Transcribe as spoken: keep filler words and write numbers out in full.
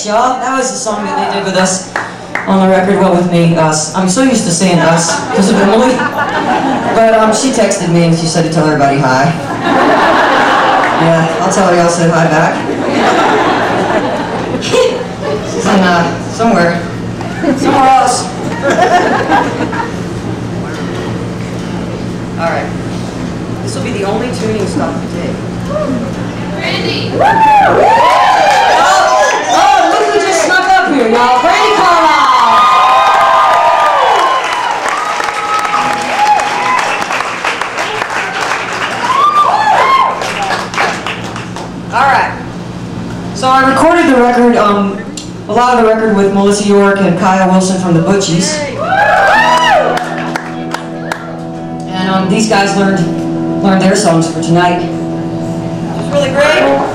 Thanks, y'all. That was the song that they did with us on the record. Well, with me, us. I'm so used to saying us because of Emily. But um, she texted me and she said to tell everybody hi. Yeah, I'll tell her y'all said hi back. She's in uh, somewhere. Somewhere else. Alright. This will be the only tuning stop today. Randy! Oh, oh, look who just snuck up here, y'all. Brandy Carlisle! Alright. So I recorded the record, um, a lot of the record with Melissa York and Kyle Wilson from the Butchies. And um, these guys learned learned their songs for tonight. Which is really great.